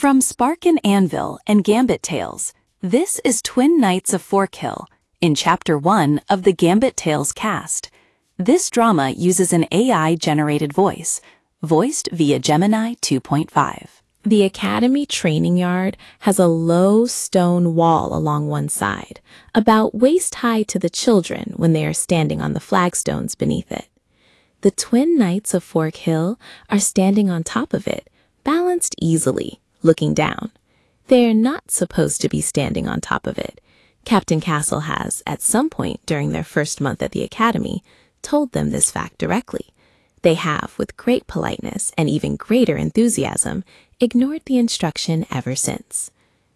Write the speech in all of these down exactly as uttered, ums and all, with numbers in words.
From Spark and Anvil and Gambit Tales, this is Twin Knights of Fork Hill, in Chapter one of the Gambit Tales cast. This drama uses an A I-generated voice, voiced via Gemini two point five. The Academy training yard has a low stone wall along one side, about waist-high to the children when they are standing on the flagstones beneath it. The Twin Knights of Fork Hill are standing on top of it, balanced easily, looking down. They are not supposed to be standing on top of it. Captain Castle has, at some point during their first month at the Academy, told them this fact directly. They have, with great politeness and even greater enthusiasm, ignored the instruction ever since.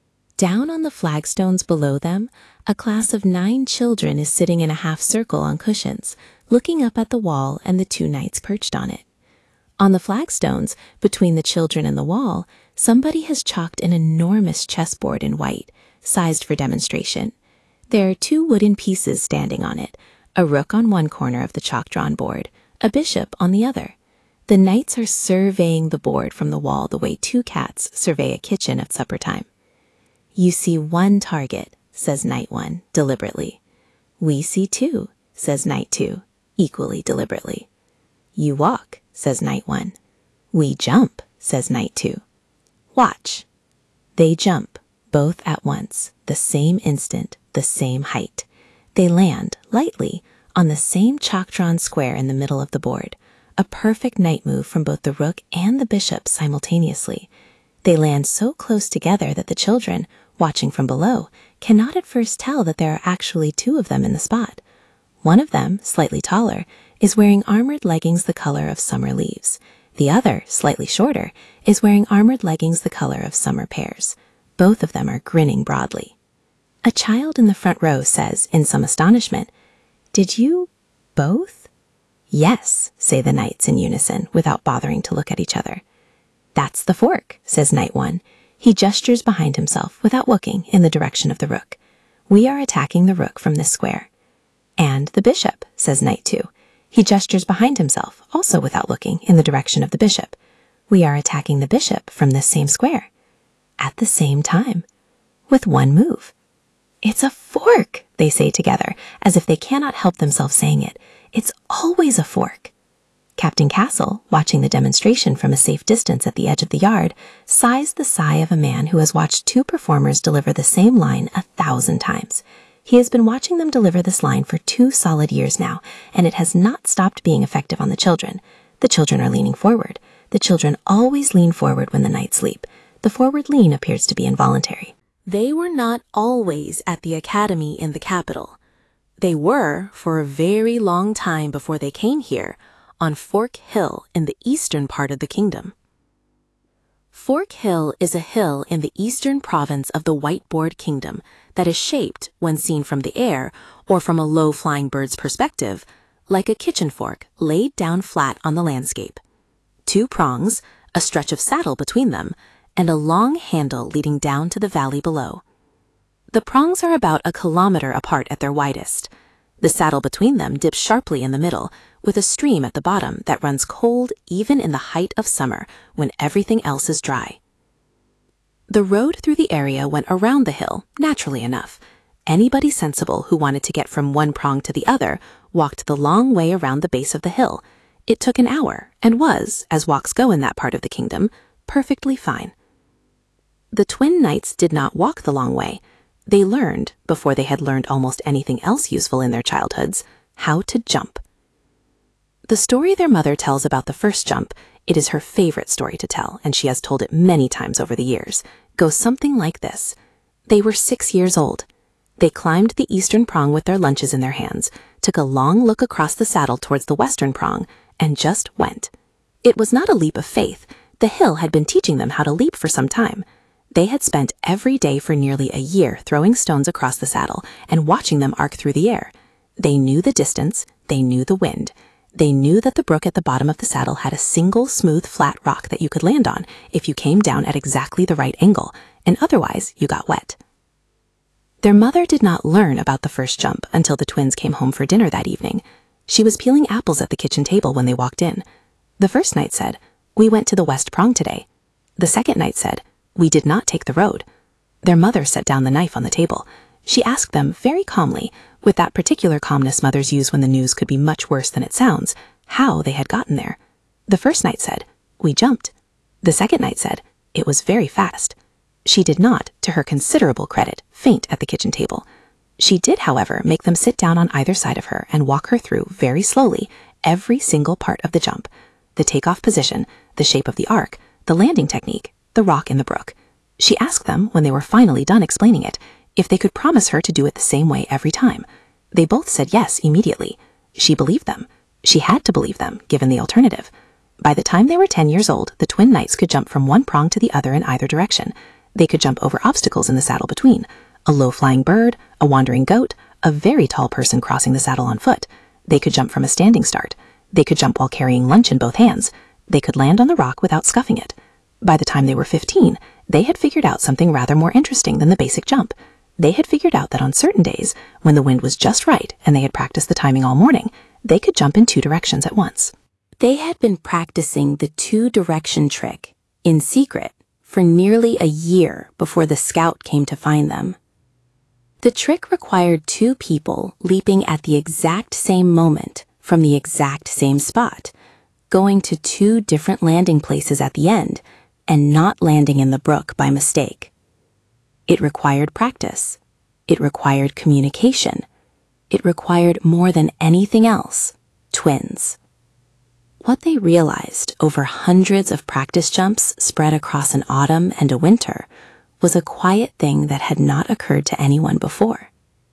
Down on the flagstones below them, a class of nine children is sitting in a half circle on cushions, looking up at the wall and the two knights perched on it. On the flagstones, between the children and the wall, somebody has chalked an enormous chessboard in white, sized for demonstration. There are two wooden pieces standing on it, a rook on one corner of the chalk-drawn board, a bishop on the other. The knights are surveying the board from the wall the way two cats survey a kitchen at supper time. "You see one target," says Knight one, deliberately. "We see two," says Knight two, equally deliberately. "You walk," says Knight one. "We jump," says Knight two. "Watch." They jump, both at once, the same instant, the same height. They land, lightly, on the same chalk-drawn square in the middle of the board, a perfect knight move from both the rook and the bishop simultaneously. They land so close together that the children, watching from below, cannot at first tell that there are actually two of them in the spot. One of them, slightly taller, is wearing armored leggings the color of summer leaves. The other, slightly shorter, is wearing armored leggings the color of summer pears. Both of them are grinning broadly. A child in the front row says, in some astonishment, "Did you both?" "Yes," say the knights in unison, without bothering to look at each other. "That's the fork," says Knight one. He gestures behind himself, without looking, in the direction of the rook. "We are attacking the rook from this square." "And the bishop," says Knight two. He gestures behind himself, also without looking, in the direction of the bishop. "We are attacking the bishop from this same square." At the same time, with one move. "It's a fork," they say together, as if they cannot help themselves saying it. "It's always a fork." Captain Castle, watching the demonstration from a safe distance at the edge of the yard, sighs the sigh of a man who has watched two performers deliver the same line a thousand times. He has been watching them deliver this line for two solid years now, and it has not stopped being effective on the children. The children are leaning forward. The children always lean forward when the knights leap. The forward lean appears to be involuntary. They were not always at the Academy in the capital. They were, for a very long time before they came here, on Fork Hill in the eastern part of the kingdom. Fork Hill is a hill in the eastern province of the Whiteboard Kingdom that is shaped, when seen from the air or from a low-flying bird's perspective, like a kitchen fork laid down flat on the landscape. Two prongs, a stretch of saddle between them, and a long handle leading down to the valley below. The prongs are about a kilometer apart at their widest. The saddle between them dips sharply in the middle, with a stream at the bottom that runs cold even in the height of summer when everything else is dry. The road through the area went around the hill, naturally enough. Anybody sensible who wanted to get from one prong to the other walked the long way around the base of the hill. It took an hour and was, as walks go in that part of the kingdom, perfectly fine. The twin knights did not walk the long way. They learned, before they had learned almost anything else useful in their childhoods, how to jump. The story their mother tells about the first jump, it is her favorite story to tell, and she has told it many times over the years, goes something like this. They were six years old. They climbed the eastern prong with their lunches in their hands, took a long look across the saddle towards the western prong, and just went. It was not a leap of faith. The hill had been teaching them how to leap for some time. They had spent every day for nearly a year throwing stones across the saddle and watching them arc through the air. They knew the distance, they knew the wind. They knew that the brook at the bottom of the saddle had a single smooth flat rock that you could land on if you came down at exactly the right angle, and otherwise you got wet. Their mother did not learn about the first jump until the twins came home for dinner that evening. She was peeling apples at the kitchen table when they walked in. The first knight said, "We went to the west prong today." The second knight said, "We did not take the road." Their mother set down the knife on the table. She asked them very calmly, with that particular calmness mothers use when the news could be much worse than it sounds, how they had gotten there. The first knight said, "We jumped." The second knight said, "It was very fast." She did not, to her considerable credit, faint at the kitchen table. She did, however, make them sit down on either side of her and walk her through, very slowly, every single part of the jump: the takeoff position, the shape of the arc, the landing technique, the rock in the brook. She asked them, when they were finally done explaining it, if they could promise her to do it the same way every time. They both said yes immediately. She believed them. She had to believe them, given the alternative. By the time they were ten years old, the twin knights could jump from one prong to the other in either direction. They could jump over obstacles in the saddle between: a low-flying bird, a wandering goat, a very tall person crossing the saddle on foot. They could jump from a standing start. They could jump while carrying lunch in both hands. They could land on the rock without scuffing it. By the time they were fifteen, they had figured out something rather more interesting than the basic jump. They had figured out that on certain days, when the wind was just right and they had practiced the timing all morning, they could jump in two directions at once. They had been practicing the two-direction trick, in secret, for nearly a year before the scout came to find them. The trick required two people leaping at the exact same moment from the exact same spot, going to two different landing places at the end, and not landing in the brook by mistake. It required practice. It required communication. It required more than anything else, twins. What they realized over hundreds of practice jumps spread across an autumn and a winter was a quiet thing that had not occurred to anyone before.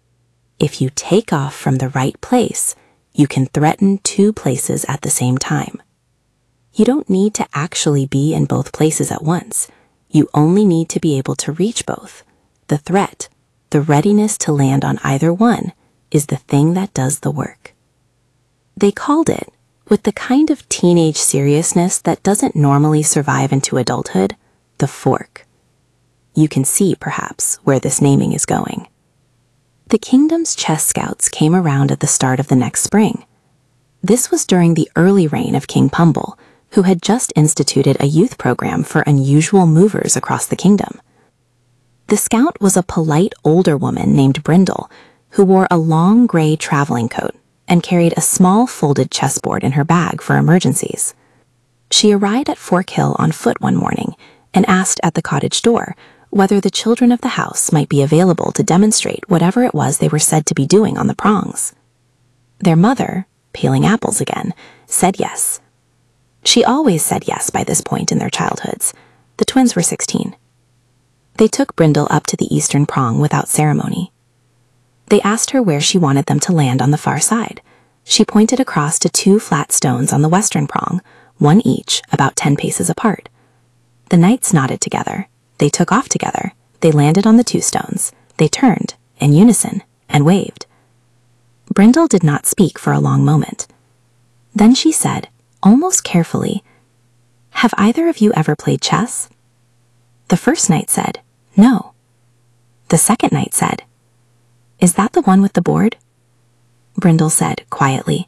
If you take off from the right place, you can threaten two places at the same time. You don't need to actually be in both places at once. You only need to be able to reach both. The threat, the readiness to land on either one, is the thing that does the work. They called it, with the kind of teenage seriousness that doesn't normally survive into adulthood, the fork. You can see, perhaps, where this naming is going. The kingdom's chess scouts came around at the start of the next spring. This was during the early reign of King Pumble, who had just instituted a youth program for unusual movers across the kingdom. The scout was a polite older woman named Brindle, who wore a long gray traveling coat and carried a small folded chessboard in her bag for emergencies. She arrived at Fork Hill on foot one morning and asked at the cottage door whether the children of the house might be available to demonstrate whatever it was they were said to be doing on the prongs. Their mother, peeling apples again, said yes. She always said yes by this point in their childhoods. The twins were sixteen. They took Brindle up to the eastern prong without ceremony. They asked her where she wanted them to land on the far side. She pointed across to two flat stones on the western prong, one each, about ten paces apart. The knights nodded together. They took off together. They landed on the two stones. They turned, in unison, and waved. Brindle did not speak for a long moment. Then she said, almost carefully, "Have either of you ever played chess?" The first knight said, "No." The second knight said, "Is that the one with the board?" Brindle said quietly,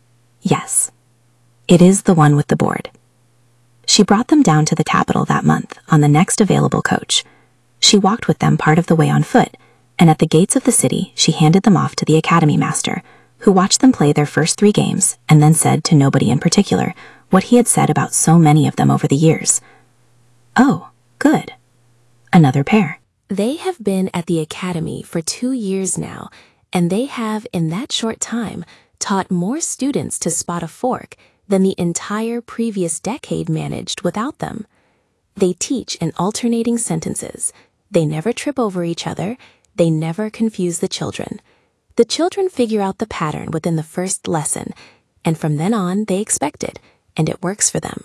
"Yes, it is the one with the board." She brought them down to the capital that month on the next available coach. She walked with them part of the way on foot, and at the gates of the city she handed them off to the academy master, who watched them play their first three games and then said to nobody in particular what he had said about so many of them over the years. "Oh, good. Another pair." They have been at the academy for two years now, and they have, in that short time, taught more students to spot a fork than the entire previous decade managed without them. They teach in alternating sentences. They never trip over each other. They never confuse the children. The children figure out the pattern within the first lesson, and from then on they expect it, and it works for them.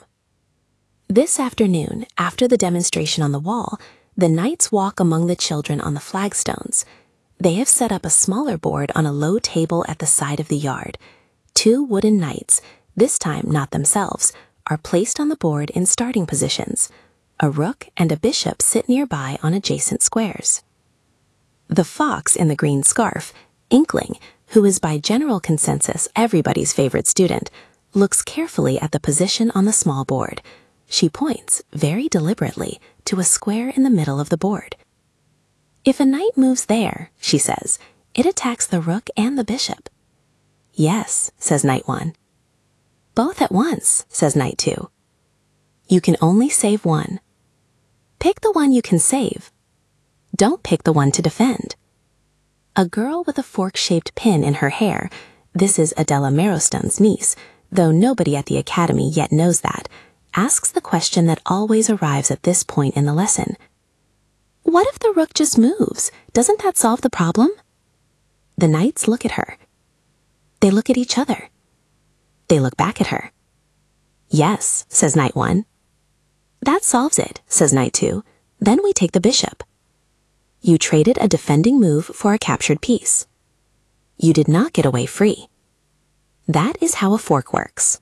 This afternoon, after the demonstration on the wall, the knights walk among the children on the flagstones. They have set up a smaller board on a low table at the side of the yard. Two wooden knights, this time not themselves, are placed on the board in starting positions. A rook and a bishop sit nearby on adjacent squares. The fox in the green scarf, Inkling, who is by general consensus everybody's favorite student, looks carefully at the position on the small board. She points, very deliberately, to a square in the middle of the board. If a knight moves there, she says, it attacks the rook and the bishop. Yes, says knight one. Both at once, says knight two. You can only save one. Pick the one you can save. Don't pick the one to defend. A girl with a fork-shaped pin in her hair, this is Adela Marrowstone's niece, though nobody at the academy yet knows that, asks the question that always arrives at this point in the lesson. What if the rook just moves? Doesn't that solve the problem? The knights look at her. They look at each other. They look back at her. Yes, says knight one. That solves it, says knight two. Then we take the bishop. You traded a defending move for a captured piece. You did not get away free. That is how a fork works.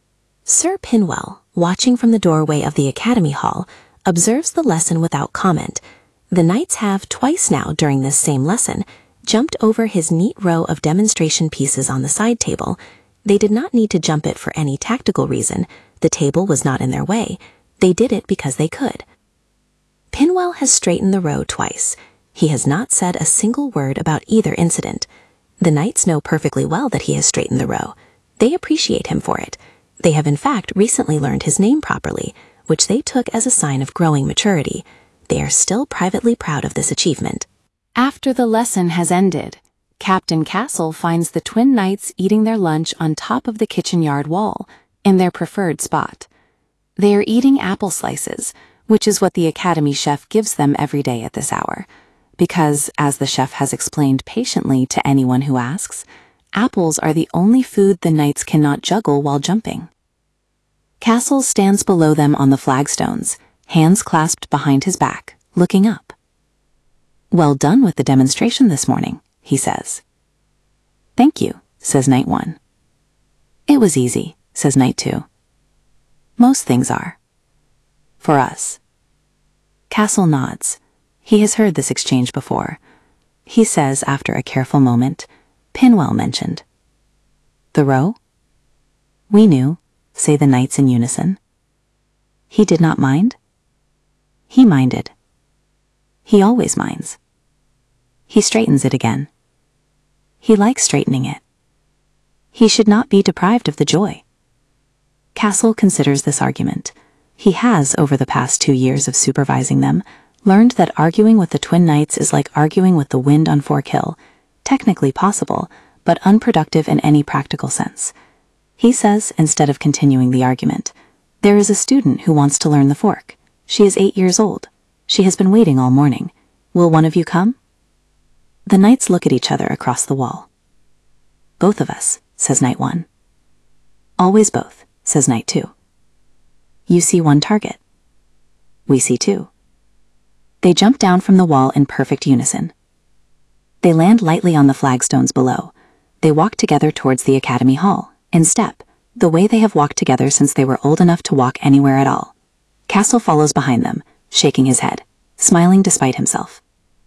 Sir Pinwell, watching from the doorway of the academy hall, observes the lesson without comment. The knights have, twice now during this same lesson, jumped over his neat row of demonstration pieces on the side table. They did not need to jump it for any tactical reason. The table was not in their way. They did it because they could. Pinwell has straightened the row twice. He has not said a single word about either incident. The knights know perfectly well that he has straightened the row. They appreciate him for it. They have in fact recently learned his name properly, which they took as a sign of growing maturity. They are still privately proud of this achievement. After the lesson has ended, Captain Castle finds the twin knights eating their lunch on top of the kitchen yard wall, in their preferred spot. They are eating apple slices, which is what the academy chef gives them every day at this hour, because, as the chef has explained patiently to anyone who asks, apples are the only food the knights cannot juggle while jumping. Castle stands below them on the flagstones, hands clasped behind his back, looking up. Well done with the demonstration this morning, he says. Thank you, says knight one. It was easy, says knight two. Most things are. For us. Castle nods. He has heard this exchange before. He says, after a careful moment, Pinwell mentioned. The row? We knew, say the knights in unison. He did not mind? He minded. He always minds. He straightens it again. He likes straightening it. He should not be deprived of the joy. Castle considers this argument. He has, over the past two years of supervising them, learned that arguing with the twin knights is like arguing with the wind on Fork Hill, technically possible, but unproductive in any practical sense. He says, instead of continuing the argument, there is a student who wants to learn the fork. She is eight years old. She has been waiting all morning. Will one of you come? The knights look at each other across the wall. Both of us, says knight one. Always both, says knight two. You see one target. We see two. They jump down from the wall in perfect unison. They land lightly on the flagstones below. They walk together towards the academy hall, in step, the way they have walked together since they were old enough to walk anywhere at all. Castle follows behind them, shaking his head, smiling despite himself.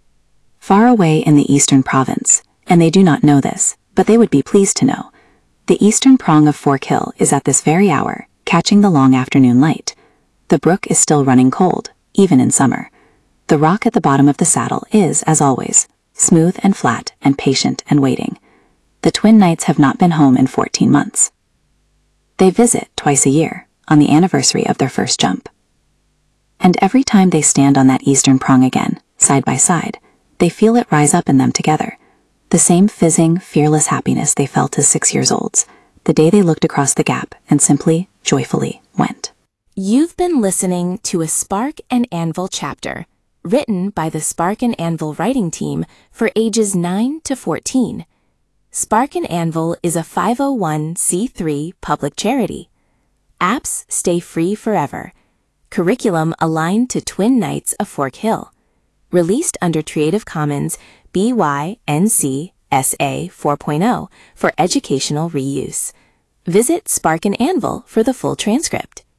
Far away in the eastern province, and they do not know this, but they would be pleased to know, the eastern prong of Fork Hill is at this very hour, catching the long afternoon light. The brook is still running cold, even in summer. The rock at the bottom of the saddle is, as always, smooth and flat and patient and waiting. The twin knights have not been home in fourteen months. They visit twice a year, on the anniversary of their first jump. And every time they stand on that eastern prong again, side by side, they feel it rise up in them together. The same fizzing, fearless happiness they felt as six years olds, the day they looked across the gap and simply, joyfully went. You've been listening to a Spark and Anvil chapter, written by the Spark and Anvil writing team for ages nine to fourteen. Spark and Anvil is a five oh one c three public charity. Apps stay free forever. Curriculum aligned to Twin Knights of Fork Hill. Released under Creative Commons B Y N C S A four point oh for educational reuse. Visit Spark and Anvil for the full transcript.